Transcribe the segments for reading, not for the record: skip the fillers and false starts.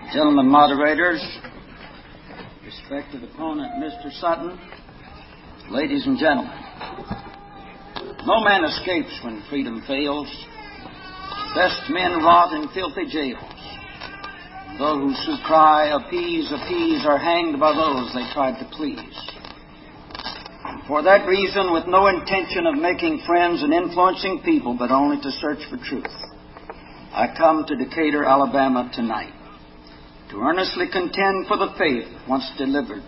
Gentlemen moderators, respected opponent Mr. Sutton, ladies and gentlemen, no man escapes when freedom fails. Best men rot in filthy jails. Those who cry, appease, appease, are hanged by those they tried to please. And for that reason, with no intention of making friends and influencing people, but only to search for truth, I come to Decatur, Alabama tonight to earnestly contend for the faith once delivered.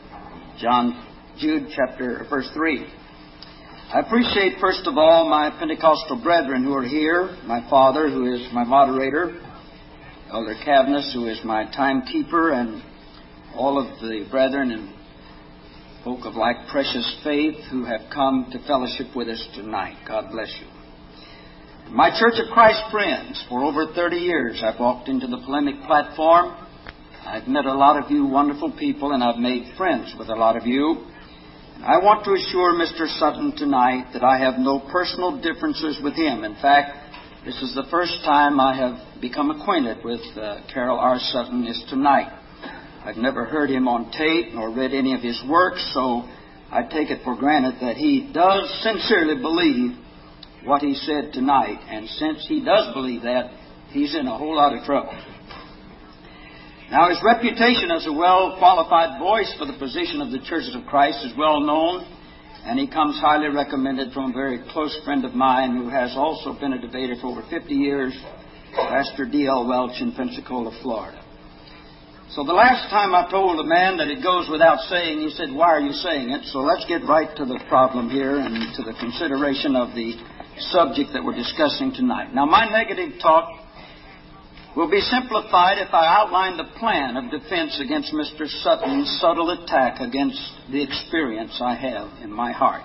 Jude verse 3. I appreciate, first of all, my Pentecostal brethren who are here, my father, who is my moderator, Elder Cavness, who is my timekeeper, and all of the brethren and folk of like precious faith who have come to fellowship with us tonight. God bless you. My Church of Christ friends, for over 30 years I've walked into the polemic platform. I've met a lot of you wonderful people, and I've made friends with a lot of you. I want to assure Mr. Sutton tonight that I have no personal differences with him. In fact, this is the first time I have become acquainted with Carroll R. Sutton is tonight. I've never heard him on tape nor read any of his works, so I take it for granted that he does sincerely believe what he said tonight. And since he does believe that, he's in a whole lot of trouble. Now, his reputation as a well-qualified voice for the position of the Churches of Christ is well known, and he comes highly recommended from a very close friend of mine who has also been a debater for over 50 years, Pastor D.L. Welch in Pensacola, Florida. So the last time I told a man that it goes without saying, he said, "Why are you saying it?" So let's get right to the problem here and to the consideration of the subject that we're discussing tonight. Now, my negative talk will be simplified if I outline the plan of defense against Mr. Sutton's subtle attack against the experience I have in my heart.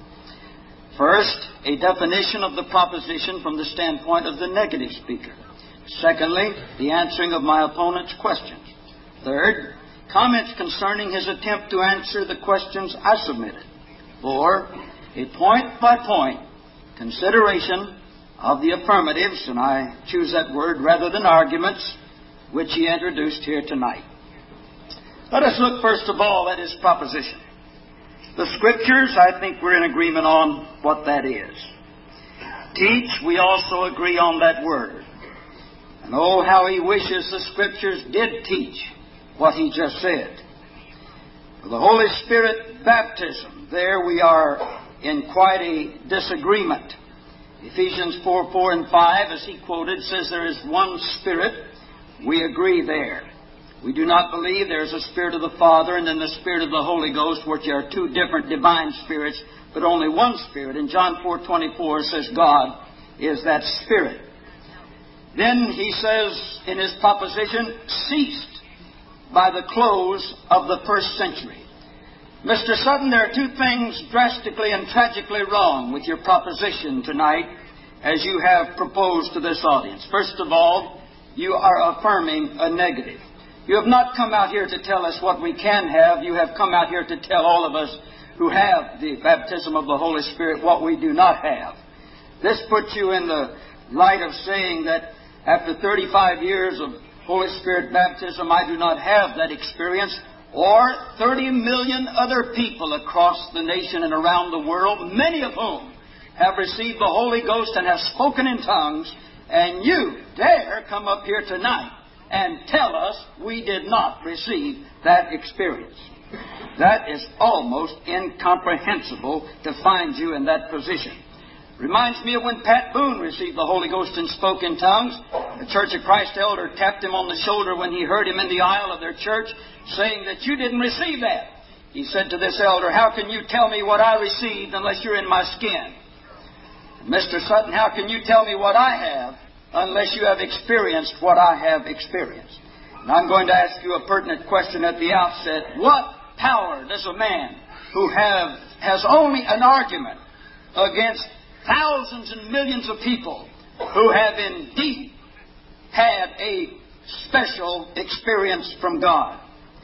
First, a definition of the proposition from the standpoint of the negative speaker. Secondly, the answering of my opponent's questions. Third, comments concerning his attempt to answer the questions I submitted. Four, a point-by-point consideration of the affirmatives, and I choose that word rather than arguments, which he introduced here tonight. Let us look first of all at his proposition. The Scriptures, I think we're in agreement on what that is. Teach, we also agree on that word. And oh, how he wishes the Scriptures did teach what he just said. For the Holy Spirit baptism, there we are in quite a disagreement. Ephesians 4 and 5, as he quoted, says there is one Spirit. We agree there. We do not believe there is a Spirit of the Father and then the Spirit of the Holy Ghost, which are two different divine spirits, but only one Spirit. And John 4:24 says God is that Spirit. Then he says in his proposition, ceased by the close of the first century. Mr. Sutton, there are two things drastically and tragically wrong with your proposition tonight as you have proposed to this audience. First of all, you are affirming a negative. You have not come out here to tell us what we can have. You have come out here to tell all of us who have the baptism of the Holy Spirit what we do not have. This puts you in the light of saying that after 35 years of Holy Spirit baptism, I do not have that experience. Or 30 million other people across the nation and around the world, many of whom have received the Holy Ghost and have spoken in tongues, and you dare come up here tonight and tell us we did not receive that experience. That is almost incomprehensible to find you in that position. Reminds me of when Pat Boone received the Holy Ghost and spoke in tongues. The Church of Christ elder tapped him on the shoulder when he heard him in the aisle of their church, saying that you didn't receive that. He said to this elder, "How can you tell me what I received unless you're in my skin?" Mr. Sutton, how can you tell me what I have unless you have experienced what I have experienced? And I'm going to ask you a pertinent question at the outset. What power does a man who has only an argument against thousands and millions of people who have indeed had a special experience from God?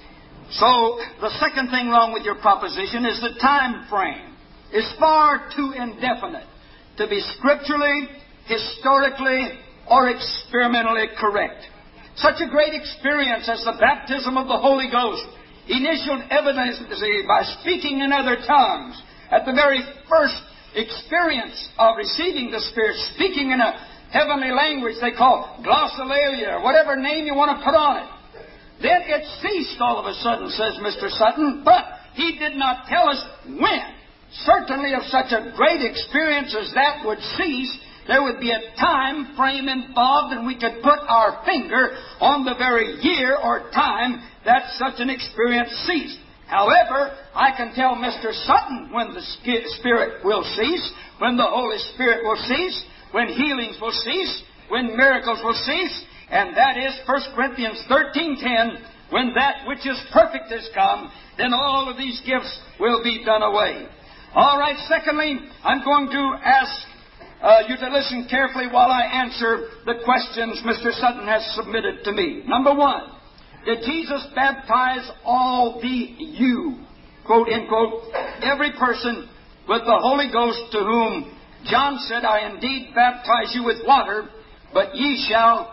So, the second thing wrong with your proposition is the time frame is far too indefinite to be scripturally, historically, or experimentally correct. such a great experience as the baptism of the Holy Ghost, initial evidence by speaking in other tongues, at the very first experience of receiving the Spirit, speaking in a heavenly language they call glossolalia, or whatever name you want to put on it. Then it ceased all of a sudden, says Mr. Sutton, but he did not tell us when. Certainly if such a great experience as that would cease, there would be a time frame involved, and we could put our finger on the very year or time that such an experience ceased. However, I can tell Mr. Sutton when the Spirit will cease, when the Holy Spirit will cease, when healings will cease, when miracles will cease, and that is 1 Corinthians 13:10, when that which is perfect is come, then all of these gifts will be done away. All right, secondly, I'm going to ask you to listen carefully while I answer the questions Mr. Sutton has submitted to me. Number one, did Jesus baptize all the you, quote, end quote, every person with the Holy Ghost, to whom John said, I indeed baptize you with water, but he shall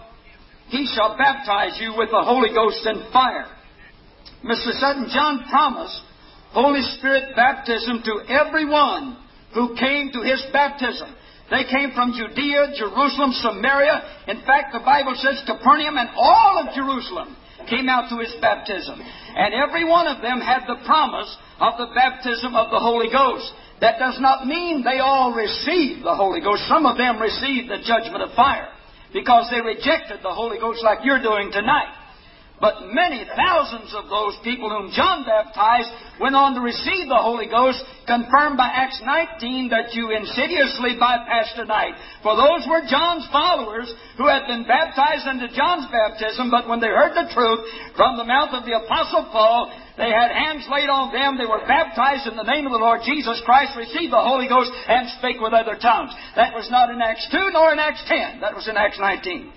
baptize you with the Holy Ghost and fire? Mr. Sutton, John promised Holy Spirit baptism to everyone who came to his baptism. They came from Judea, Jerusalem, Samaria. In fact, the Bible says Capernaum and all of Jerusalem came out to his baptism. And every one of them had the promise of the baptism of the Holy Ghost. That does not mean they all received the Holy Ghost. Some of them received the judgment of fire because they rejected the Holy Ghost like you're doing tonight. But many thousands of those people whom John baptized went on to receive the Holy Ghost, confirmed by Acts 19 that you insidiously bypassed tonight. For those were John's followers who had been baptized into John's baptism, but when they heard the truth from the mouth of the Apostle Paul, they had hands laid on them, they were baptized in the name of the Lord Jesus Christ, received the Holy Ghost, and spake with other tongues. That was not in Acts 2 nor in Acts 10. That was in Acts 19.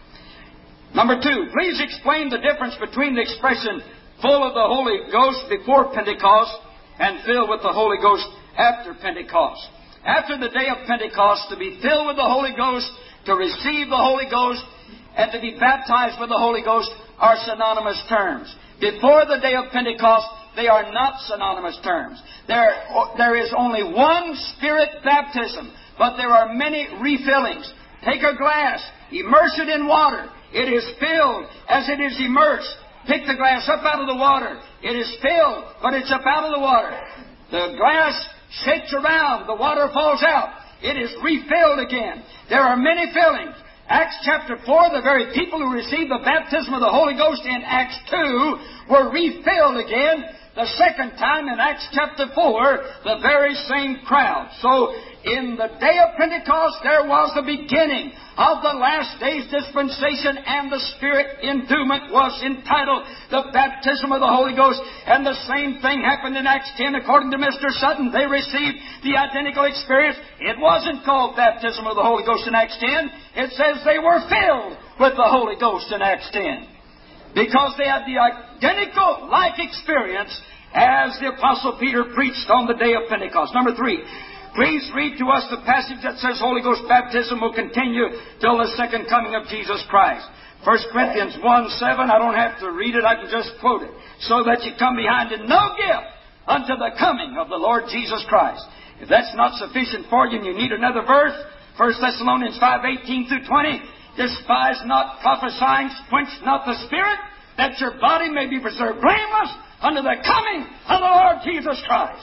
Number two, please explain the difference between the expression full of the Holy Ghost before Pentecost and filled with the Holy Ghost after Pentecost. After the day of Pentecost, to be filled with the Holy Ghost, to receive the Holy Ghost, and to be baptized with the Holy Ghost are synonymous terms. Before the day of Pentecost, they are not synonymous terms. There is only one Spirit baptism, but there are many refillings. Take a glass, immerse it in water. It is filled as it is immersed. Pick the glass up out of the water. It is filled, but it's up out of the water. The glass shakes around. The water falls out. It is refilled again. There are many fillings. Acts chapter 4, the very people who received the baptism of the Holy Ghost in Acts 2 were refilled again. The second time in Acts chapter 4, the very same crowd. So, in the day of Pentecost, there was the beginning of the last days dispensation, and the Spirit endowment was entitled the baptism of the Holy Ghost. And the same thing happened in Acts 10, according to Mr. Sutton. They received the identical experience. It wasn't called baptism of the Holy Ghost in Acts 10. It says they were filled with the Holy Ghost in Acts 10. Because they had the identical like experience as the Apostle Peter preached on the day of Pentecost. Number three, please read to us the passage that says Holy Ghost baptism will continue till the second coming of Jesus Christ. 1 Corinthians 1:7, I don't have to read it, I can just quote it. So that you come behind in no gift unto the coming of the Lord Jesus Christ. If that's not sufficient for you and you need another verse, 1 Thessalonians 5:18 through 20, despise not prophesying, quench not the Spirit, that your body may be preserved blameless unto the coming of the Lord Jesus Christ.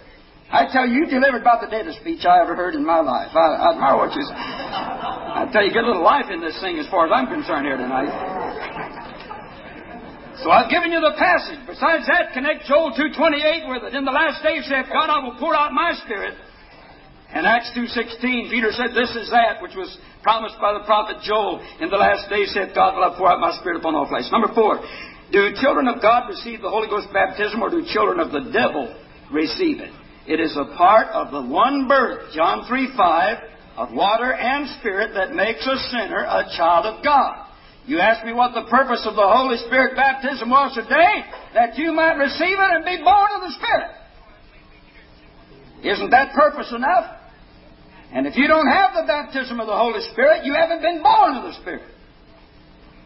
I tell you, you delivered about the deadest speech I ever heard in my life. I admire what you say. I tell you, get a little life in this thing as far as I'm concerned here tonight. So I've given you the passage. Besides that, connect Joel 2:28 with it. In the last days, saith God, I will pour out my Spirit. In Acts 2:16, Peter said, this is that which was promised by the prophet Joel. In the last days, saith God, will I pour out my Spirit upon all flesh. Number four, do children of God receive the Holy Ghost baptism, or do children of the devil receive it? It is a part of the one birth, John 3:5, of water and Spirit that makes a sinner a child of God. You ask me what the purpose of the Holy Spirit baptism was today? That you might receive it and be born of the Spirit. Isn't that purpose enough? And if you don't have the baptism of the Holy Spirit, you haven't been born of the Spirit.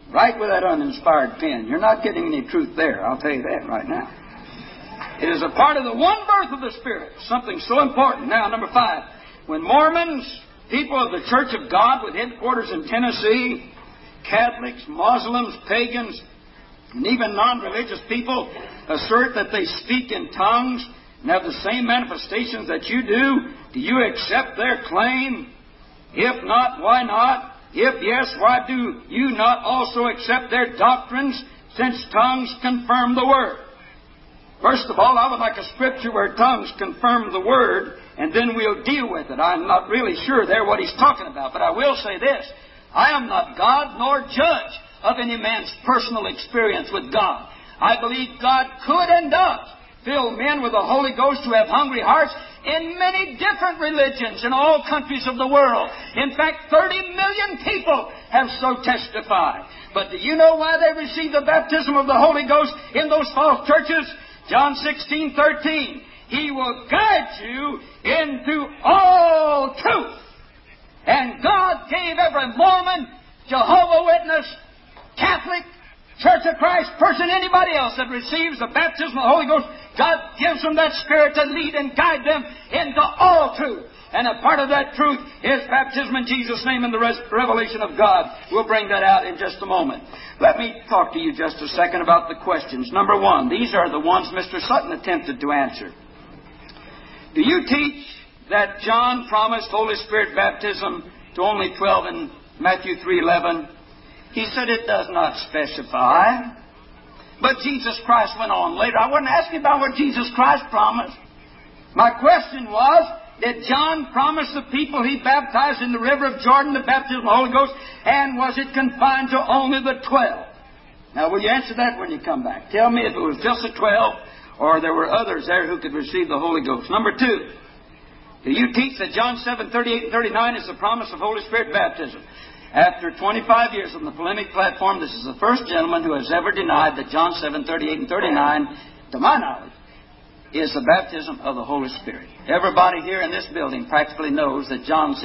Write with that uninspired pen. You're not getting any truth there. I'll tell you that right now. It is a part of the one birth of the Spirit. Something so important. Now, number 5. When Mormons, people of the Church of God with headquarters in Tennessee, Catholics, Muslims, pagans, and even non-religious people assert that they speak in tongues and have the same manifestations that you do you accept their claim? If not, why not? If yes, why do you not also accept their doctrines, since tongues confirm the Word? First of all, I would like a scripture where tongues confirm the Word, and then we'll deal with it. I'm not really sure there what he's talking about, but I will say this. I am not God nor judge of any man's personal experience with God. I believe God could and does fill men with the Holy Ghost who have hungry hearts in many different religions in all countries of the world. In fact, 30 million people have so testified. But do you know why they receive the baptism of the Holy Ghost in those false churches? John 16:13. He will guide you into all truth. And God gave every Mormon, Jehovah's Witness, Catholic, Church of Christ person, anybody else that receives the baptism of the Holy Ghost, God gives them that Spirit to lead and guide them into all truth. And a part of that truth is baptism in Jesus' name and the revelation of God. We'll bring that out in just a moment. Let me talk to you just a second about the questions. Number 1, these are the ones Mr. Sutton attempted to answer. Do you teach that John promised Holy Spirit baptism to only 12 in Matthew 3:11? He said it does not specify. But Jesus Christ went on later. I wasn't asking about what Jesus Christ promised. My question was, did John promise the people he baptized in the river of Jordan the baptism of the Holy Ghost, and was it confined to only the 12? Now, will you answer that when you come back? Tell me if it was just the 12, or there were others there who could receive the Holy Ghost. Number 2, do you teach that John 7:38 and 39 is the promise of Holy Spirit baptism? After 25 years on the polemic platform, this is the first gentleman who has ever denied that John 7:38 and 39, to my knowledge, is the baptism of the Holy Spirit. Everybody here in this building practically knows that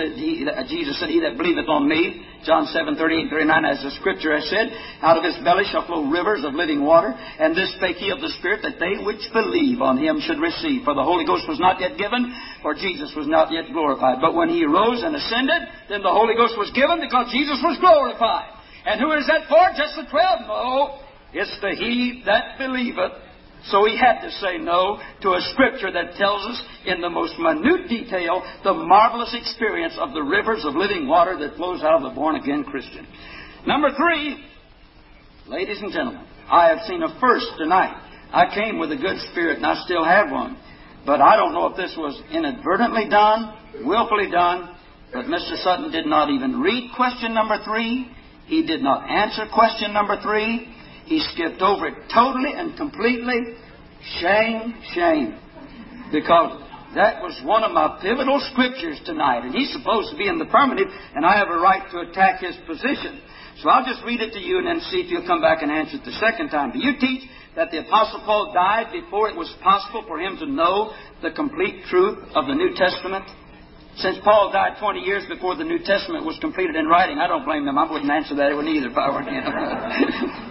Jesus said, "He that believeth on me," John 7:38 and 39, as the Scripture has said, "out of his belly shall flow rivers of living water. And this spake he of the Spirit, that they which believe on him should receive. For the Holy Ghost was not yet given, for Jesus was not yet glorified. But when he arose and ascended, then the Holy Ghost was given, because Jesus was glorified." And who is that for? Just the 12? No. It's the he that believeth. So he had to say no to a Scripture that tells us in the most minute detail the marvelous experience of the rivers of living water that flows out of the born-again Christian. Number 3, ladies and gentlemen, I have seen a first tonight. I came with a good spirit, and I still have one. But I don't know if this was inadvertently done, willfully done, but Mr. Sutton did not even read question number 3. He did not answer question number 3. He skipped over it totally and completely. Shame, shame. Because that was one of my pivotal Scriptures tonight. And he's supposed to be in the affirmative, and I have a right to attack his position. So I'll just read it to you and then see if you'll come back and answer it the second time. Do you teach that the Apostle Paul died before it was possible for him to know the complete truth of the New Testament? Since Paul died 20 years before the New Testament was completed in writing, I don't blame him. I wouldn't answer that one either if I were him.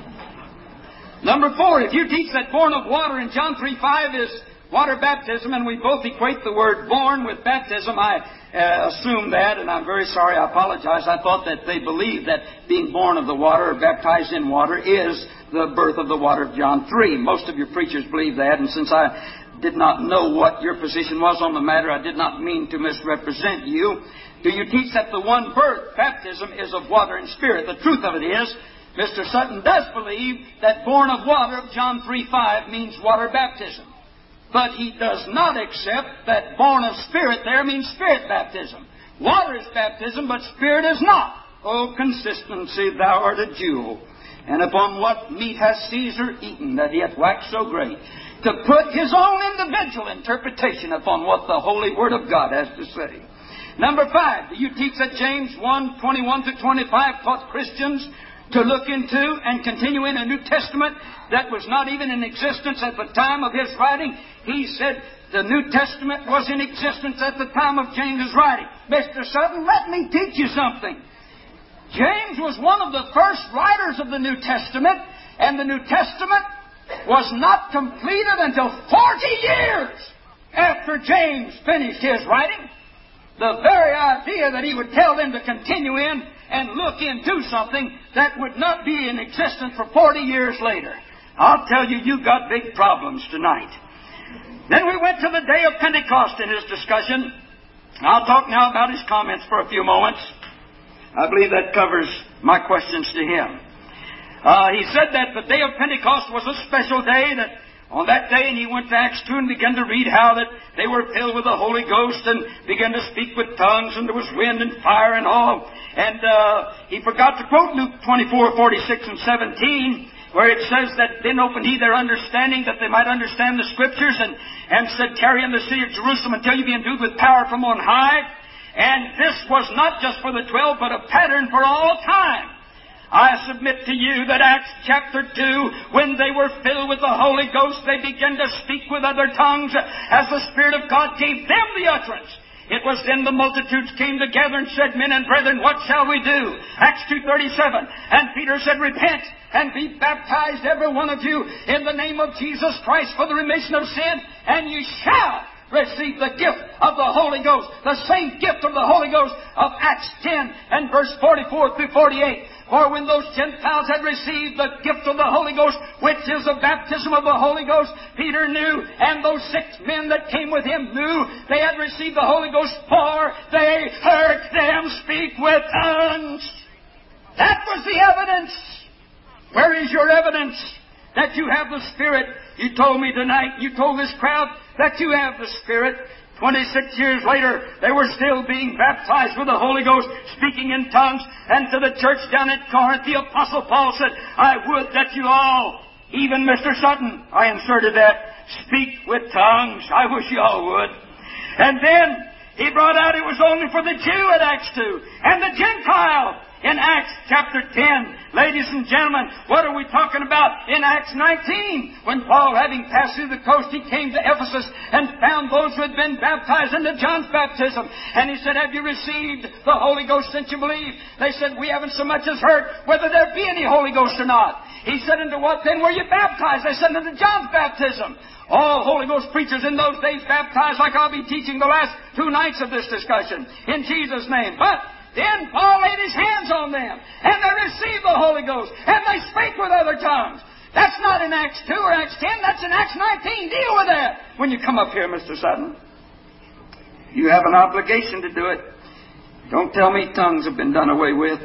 Number 4, if you teach that born of water in John 3:5 is water baptism, and we both equate the word born with baptism, I assume that, and I'm very sorry, I apologize. I thought that they believed that being born of the water or baptized in water is the birth of the water of John 3. Most of your preachers believe that, and since I did not know what your position was on the matter, I did not mean to misrepresent you. Do you teach that the one birth, baptism, is of water and spirit? The truth of it is, Mr. Sutton does believe that born of water of John 3:5 means water baptism. But he does not accept that born of Spirit there means Spirit baptism. Water is baptism, but Spirit is not. O consistency, thou art a jewel. And upon what meat hath Caesar eaten, that he hath waxed so great? To put his own individual interpretation upon what the Holy Word of God has to say. Number 5, do you teach that James 1:21-25 taught Christians to look into and continue in a New Testament that was not even in existence at the time of his writing? He said the New Testament was in existence at the time of James' writing. Mr. Sutton, let me teach you something. James was one of the first writers of the New Testament, and the New Testament was not completed until 40 years after James finished his writing. The very idea that he would tell them to continue in and look into something that would not be in existence for 40 years later. I'll tell you, you've got big problems tonight. Then we went to the day of Pentecost in his discussion. I'll talk now about his comments for a few moments. I believe that covers my questions to him. He said that the day of Pentecost was a special day, that on that day, and he went to Acts 2 and began to read how that they were filled with the Holy Ghost and began to speak with tongues, and there was wind and fire and all. And he forgot to quote Luke 24:46 and 17, where it says that then opened he their understanding that they might understand the Scriptures, and said, tarry in the city of Jerusalem until you be endued with power from on high. And this was not just for the 12, but a pattern for all time. I submit to you that Acts chapter 2, when they were filled with the Holy Ghost, they began to speak with other tongues as the Spirit of God gave them the utterance. It was then the multitudes came together and said, men and brethren, what shall we do? Acts 2:37. And Peter said, repent and be baptized, every one of you, in the name of Jesus Christ for the remission of sin, and you shall receive the gift of the Holy Ghost. The same gift of the Holy Ghost of Acts 10 and verse 44 through 48. For when those Gentiles had received the gift of the Holy Ghost, which is the baptism of the Holy Ghost, Peter knew, and those 6 men that came with him knew they had received the Holy Ghost, for they heard them speak with tongues. That was the evidence. Where is your evidence that you have the Spirit? You told me tonight, you told this crowd that you have the Spirit. 26 years later, they were still being baptized with the Holy Ghost, speaking in tongues. And to the church down at Corinth, the Apostle Paul said, I would that you all, even Mr. Sutton, I inserted that, speak with tongues. I wish you all would. And then he brought out it was only for the Jew at Acts 2 and the Gentile in Acts chapter 10. Ladies and gentlemen, what are we talking about in Acts 19? When Paul, having passed through the coast, he came to Ephesus and found those who had been baptized into John's baptism. And he said, have you received the Holy Ghost since you believe? They said, we haven't so much as heard whether there be any Holy Ghost or not. He said, into what then were you baptized? They said, into John's baptism. All Holy Ghost preachers in those days baptized like I'll be teaching the last 2 nights of this discussion. In Jesus' name. But then Paul laid his hands on them, and they received the Holy Ghost, and they spake with other tongues. That's not in Acts 2 or Acts 10, that's in Acts 19. Deal with that when you come up here, Mr. Sutton. You have an obligation to do it. Don't tell me tongues have been done away with.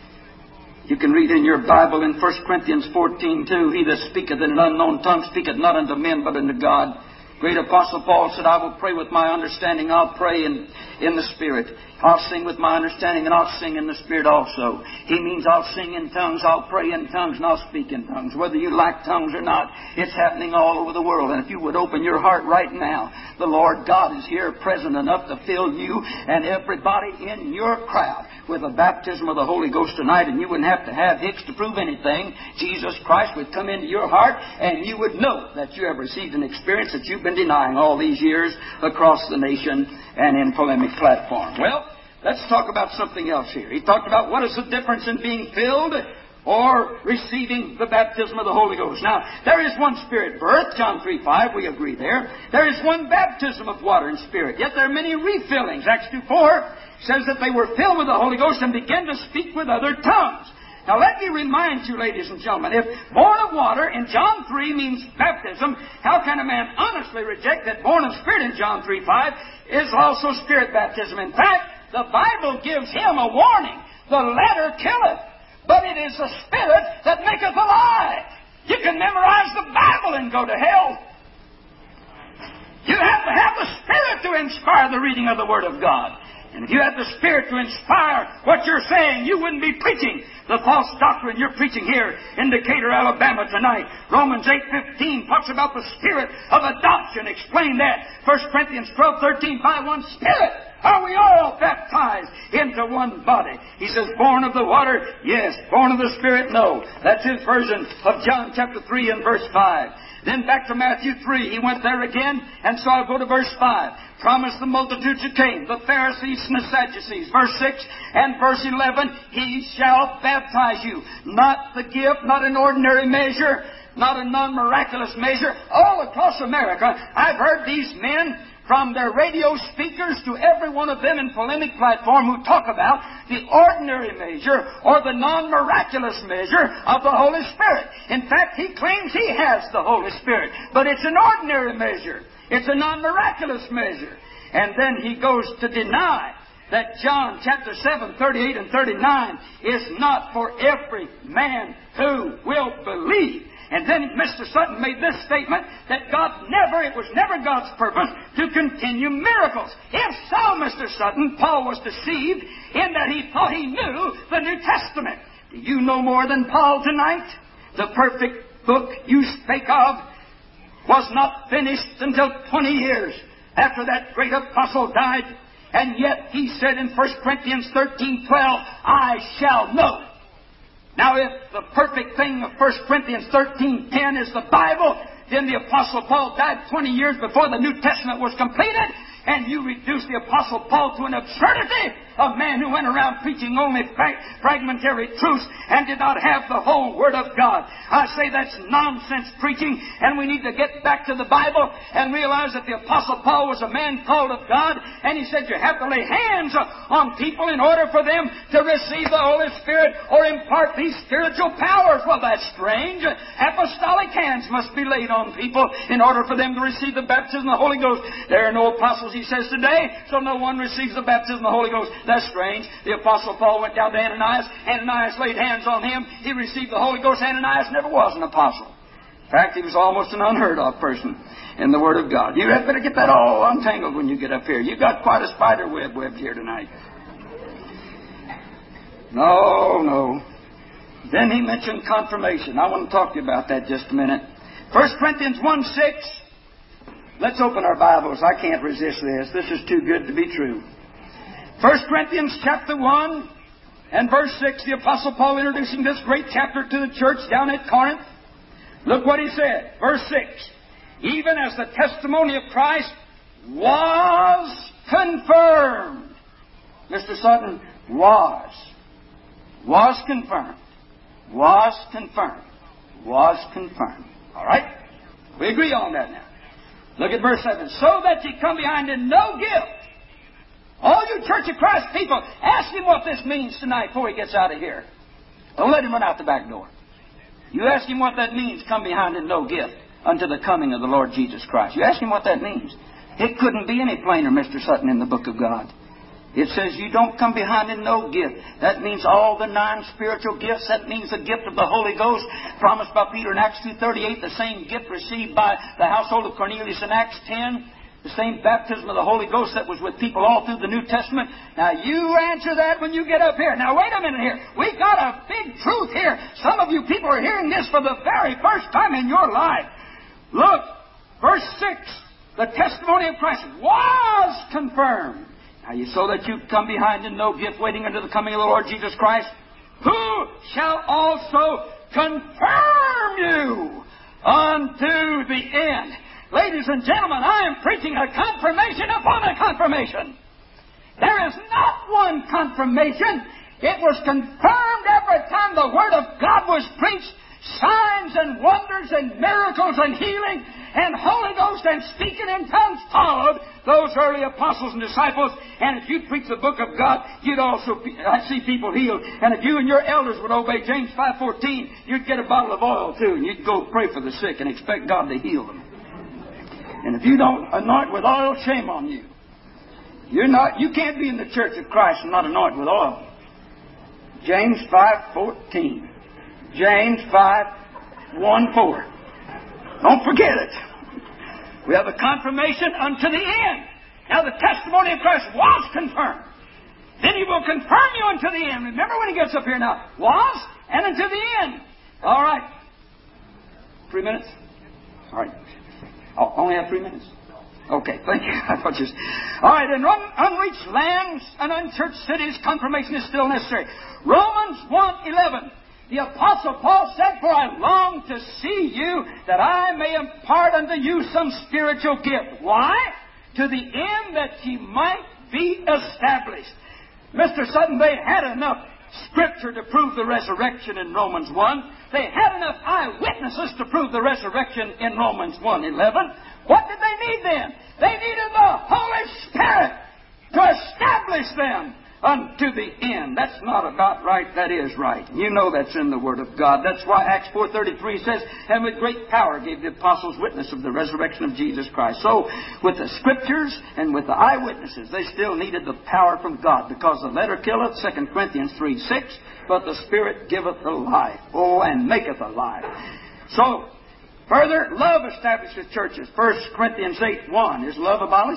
You can read in your Bible in 1 Corinthians 14:2, he that speaketh in an unknown tongue speaketh not unto men, but unto God. Great Apostle Paul said, I will pray with my understanding. I'll pray in the Spirit. I'll sing with my understanding, and I'll sing in the Spirit also. He means I'll sing in tongues, I'll pray in tongues, and I'll speak in tongues. Whether you like tongues or not, it's happening all over the world. And if you would open your heart right now, the Lord God is here present enough to fill you and everybody in your crowd with a baptism of the Holy Ghost tonight, and you wouldn't have to have Hicks to prove anything. Jesus Christ would come into your heart, and you would know that you have received an experience that you've been denying all these years across the nation and in polemic platform. Well, let's talk about something else here. He talked about what is the difference in being filled or receiving the baptism of the Holy Ghost. Now, there is one Spirit birth, John 3:5, we agree there. There is one baptism of water and Spirit, yet there are many refillings. Acts 2:4 says that they were filled with the Holy Ghost and began to speak with other tongues. Now, let me remind you, ladies and gentlemen, if born of water in John 3 means baptism, how can a man honestly reject that born of Spirit in John 3:5 is also Spirit baptism? In fact, the Bible gives him a warning. The letter killeth, but it is the Spirit that maketh alive. You can memorize the Bible and go to hell. You have to have the Spirit to inspire the reading of the Word of God. And if you had the Spirit to inspire what you're saying, you wouldn't be preaching the false doctrine you're preaching here in Decatur, Alabama tonight. Romans 8:15 talks about the Spirit of adoption. Explain that. 1 Corinthians 12:13, by one Spirit Are we all baptized into one body? He says, born of the water? Yes. Born of the Spirit? No. That's his version of John chapter 3 and verse 5. Then back to Matthew 3. He went there again, and so I'll go to verse 5. Promised the multitudes who came, the Pharisees and the Sadducees. Verse 6 and verse 11, He shall baptize you. Not the gift, not an ordinary measure, not a non-miraculous measure. All across America, I've heard these men, from their radio speakers to every one of them in polemic platform, who talk about the ordinary measure or the non-miraculous measure of the Holy Spirit. In fact, he claims he has the Holy Spirit, but it's an ordinary measure. It's a non-miraculous measure. And then he goes to deny that John chapter 7, 38 and 39 is not for every man who will believe. And then Mr. Sutton made this statement that it was never God's purpose to continue miracles. If so, Mr. Sutton, Paul was deceived in that he thought he knew the New Testament. Do you know more than Paul tonight? The perfect book you spake of was not finished until 20 years after that great apostle died. And yet he said in 1 Corinthians 13:12, I shall know it. Now, if the perfect thing of 1 Corinthians 13:10 is the Bible, then the Apostle Paul died 20 years before the New Testament was completed, and you reduce the Apostle Paul to an absurdity, a man who went around preaching only fragmentary truths and did not have the whole Word of God. I say that's nonsense preaching, and we need to get back to the Bible and realize that the Apostle Paul was a man called of God, and he said you have to lay hands on people in order for them to receive the Holy Spirit or impart these spiritual powers. Well, that's strange. Apostolic hands must be laid on people in order for them to receive the baptism of the Holy Ghost. There are no apostles, he says today, so no one receives the baptism of the Holy Ghost. That's strange. The Apostle Paul went down to Ananias. Ananias laid hands on him. He received the Holy Ghost. Ananias never was an apostle. In fact, he was almost an unheard of person in the Word of God. You had better get that all untangled when you get up here. You've got quite a spider web webbed here tonight. No. Then he mentioned confirmation. I want to talk to you about that just a minute. 1 Corinthians 1:6. Let's open our Bibles. I can't resist this. This is too good to be true. 1 Corinthians chapter 1 and verse 6, the Apostle Paul introducing this great chapter to the church down at Corinth. Look what he said. Verse 6. Even as the testimony of Christ was confirmed. Mr. Sutton, was confirmed. Was confirmed. Was confirmed. All right? We agree on that now. Look at verse 7. So that ye come behind in no guilt. All you Church of Christ people, ask him what this means tonight before he gets out of here. Don't let him run out the back door. You ask him what that means, come behind in no gift unto the coming of the Lord Jesus Christ. You ask him what that means. It couldn't be any plainer, Mr. Sutton, in the book of God. It says you don't come behind in no gift. That means all the non-spiritual gifts. That means the gift of the Holy Ghost promised by Peter in Acts 2:38, the same gift received by the household of Cornelius in Acts 10. The same baptism of the Holy Ghost that was with people all through the New Testament. Now, you answer that when you get up here. Now, wait a minute here. We've got a big truth here. Some of you people are hearing this for the very first time in your life. Look, verse 6. The testimony of Christ was confirmed. Now, so that you come behind in no gift, waiting unto the coming of the Lord Jesus Christ, who shall also confirm you unto the end. Ladies and gentlemen, I am preaching a confirmation upon a confirmation. There is not one confirmation. It was confirmed every time the Word of God was preached. Signs and wonders and miracles and healing and Holy Ghost and speaking in tongues followed those early apostles and disciples. And if you'd preach the book of God, you'd also see people healed. And if you and your elders would obey James 5:14, you'd get a bottle of oil too, and you'd go pray for the sick and expect God to heal them. And if you don't anoint with oil, shame on you. You can't be in the Church of Christ and not anoint with oil. James 5:14. James 5:1-4. Don't forget it. We have a confirmation unto the end. Now the testimony of Christ was confirmed. Then He will confirm you unto the end. Remember when He gets up here now. Was and unto the end. All right. 3 minutes? All right. I'll only have 3 minutes. Okay, thank you. All right, in unreached lands and unchurched cities, confirmation is still necessary. Romans 1:11. The Apostle Paul said, "For I long to see you, that I may impart unto you some spiritual gift." Why? To the end that ye might be established. Mr. Sutton, they had enough Scripture to prove the resurrection in Romans 1. They had enough eyewitnesses to prove the resurrection in Romans 1:11. What did they need then? They needed the Holy Spirit to establish them unto the end. That's not about right. That is right. You know that's in the Word of God. That's why Acts 4:33 says, "And with great power gave the apostles witness of the resurrection of Jesus Christ." So, with the Scriptures and with the eyewitnesses, they still needed the power from God, because the letter killeth, 2 Corinthians 3:6, but the Spirit giveth the life. Oh, and maketh alive. So, further, love establishes churches. 1 Corinthians 8:1. Is love abolished?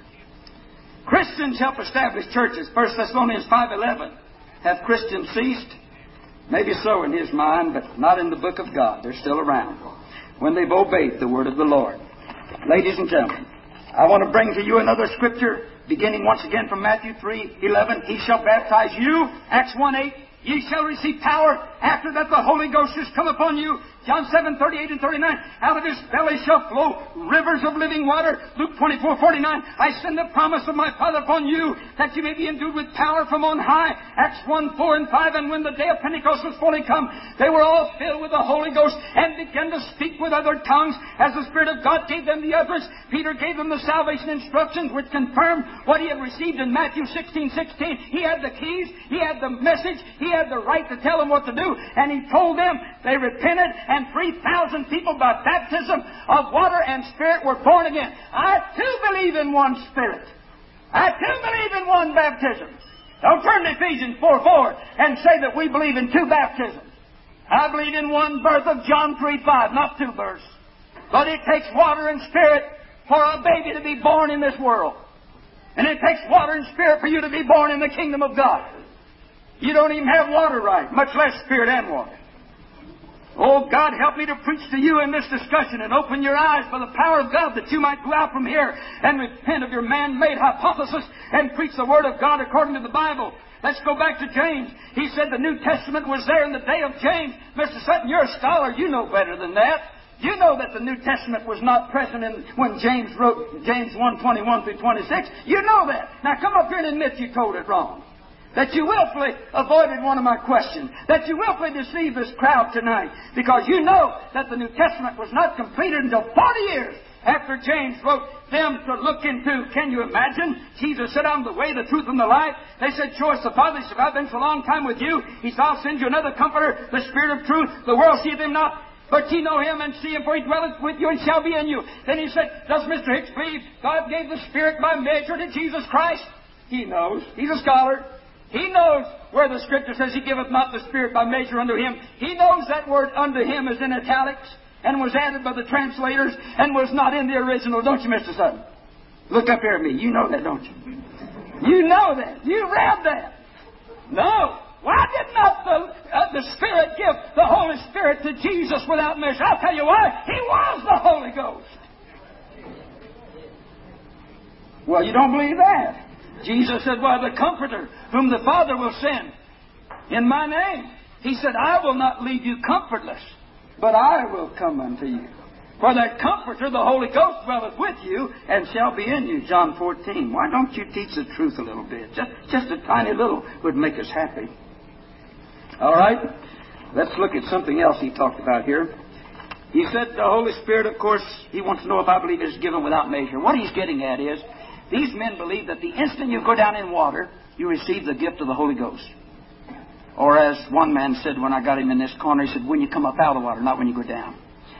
Christians help establish churches. 1 Thessalonians 5:11. Have Christians ceased? Maybe so in his mind, but not in the book of God. They're still around when they've obeyed the word of the Lord. Ladies and gentlemen, I want to bring to you another Scripture, beginning once again from Matthew 3:11. He shall baptize you, Acts 1:8. Ye shall receive power after that the Holy Ghost is come upon you. John 7:38 and 39. Out of his belly shall flow rivers of living water. Luke 24:49. I send the promise of my Father upon you, that you may be endued with power from on high. Acts 1:4 and 5. And when the day of Pentecost was fully come, they were all filled with the Holy Ghost and began to speak with other tongues as the Spirit of God gave them the utterance. Peter gave them the salvation instructions, which confirmed what he had received in Matthew 16:16. He had the keys. He had the message. He had the right to tell them what to do. And he told them. They repented, and 3,000 people by baptism of water and Spirit were born again. I too believe in one Spirit. I too believe in one baptism. Don't turn to Ephesians 4:4 and say that we believe in two baptisms. I believe in one birth of John 3:5, not two births. But it takes water and Spirit for a baby to be born in this world. And it takes water and Spirit for you to be born in the kingdom of God. You don't even have water right, much less Spirit and water. Oh, God, help me to preach to you in this discussion and open your eyes by the power of God, that you might go out from here and repent of your man-made hypothesis and preach the Word of God according to the Bible. Let's go back to James. He said the New Testament was there in the day of James. Mr. Sutton, you're a scholar. You know better than that. You know that the New Testament was not present when James wrote James 1:21 through 26. You know that. Now come up here and admit you told it wrong. That you willfully avoided one of my questions. That you willfully deceived this crowd tonight. Because you know that the New Testament was not completed until 40 years after James wrote them to look into. Can you imagine? Jesus said, "I'm the way, the truth, and the life." They said, "Show us the Father." He said, "I've been so long time with you." He said, "I'll send you another Comforter, the Spirit of truth. The world seeth him not, but ye know him and see him, for he dwelleth with you and shall be in you." Then he said, "Does Mr. Hicks believe God gave the Spirit by measure to Jesus Christ?" He knows. He's a scholar. He knows where the Scripture says He giveth not the Spirit by measure unto him. He knows that word "unto him" is in italics and was added by the translators and was not in the original. Don't you, Mr. Sutton? Look up here at me. You know that, don't you? You know that. You read that. No. Why did not the Spirit give the Holy Spirit to Jesus without measure? I'll tell you why. He was the Holy Ghost. Well, you don't believe that. Jesus said, "Well, the Comforter, whom the Father will send in my name." He said, "I will not leave you comfortless, but I will come unto you. For that Comforter, the Holy Ghost, dwelleth with you and shall be in you." John 14. Why don't you teach the truth a little bit? Just a tiny little would make us happy. All right? Let's look at something else he talked about here. He said the Holy Spirit, of course, he wants to know if I believe it is given without measure. What he's getting at is, these men believe that the instant you go down in water, you receive the gift of the Holy Ghost. Or as one man said when I got him in this corner, he said, "When you come up out of the water, not when you go down."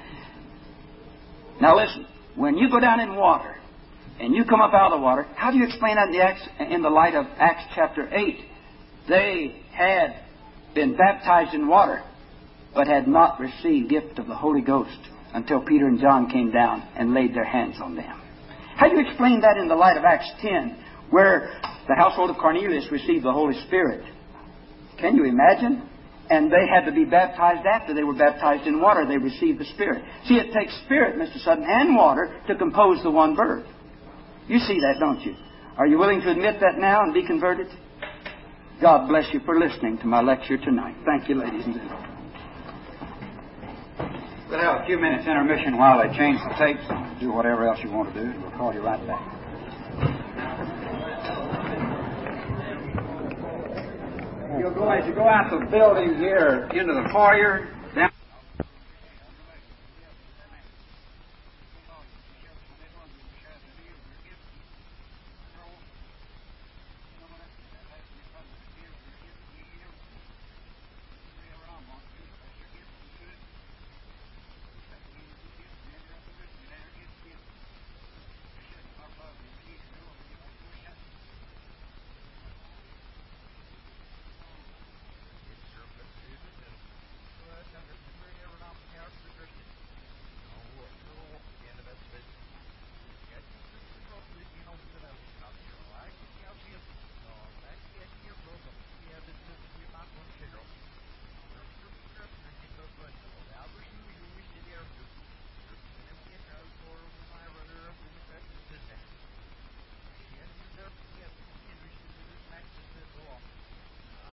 Now listen, when you go down in water and you come up out of the water, how do you explain that in the light of Acts chapter 8? They had been baptized in water, but had not received the gift of the Holy Ghost until Peter and John came down and laid their hands on them. How do you explain that in the light of Acts 10, where the household of Cornelius received the Holy Spirit? Can you imagine? And they had to be baptized after they were baptized in water. They received the Spirit. See, it takes Spirit, Mr. Sutton, and water to compose the one birth. You see that, don't you? Are you willing to admit that now and be converted? God bless you for listening to my lecture tonight. Thank you, ladies and gentlemen. We'll have a few minutes intermission while they change the tapes and do whatever else you want to do. We'll call you right back. As you go out the building here into the foyer,